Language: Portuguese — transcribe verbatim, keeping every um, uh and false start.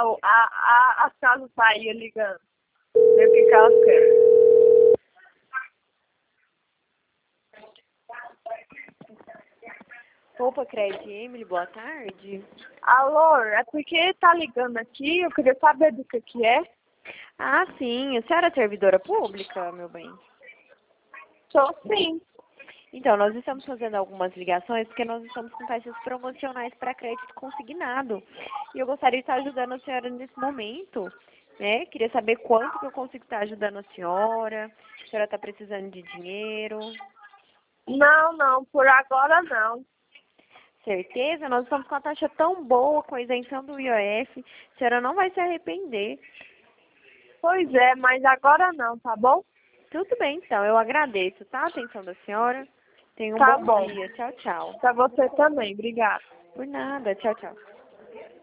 a, a, a casa saía ligando. Ver o que que elas querem. Opa, Cred Emily, boa tarde. Alô, é porque tá ligando aqui, eu queria saber do que que é. Ah, sim, a senhora é servidora pública, meu bem? Sou sim. Então, nós estamos fazendo algumas ligações porque nós estamos com taxas promocionais para crédito consignado. E eu gostaria de estar ajudando a senhora nesse momento, né? Queria saber quanto que eu consigo estar ajudando a senhora. A senhora está precisando de dinheiro. Não, não, por agora não. Certeza? Nós estamos com a taxa tão boa, com a isenção do I O F. A senhora não vai se arrepender. Pois é, mas agora não, tá bom? Tudo bem, então. Eu agradeço, tá? A atenção da senhora. Tenha um Tá bom bom. dia. Tchau, tchau. Pra você também, obrigada. Por nada. Tchau, tchau.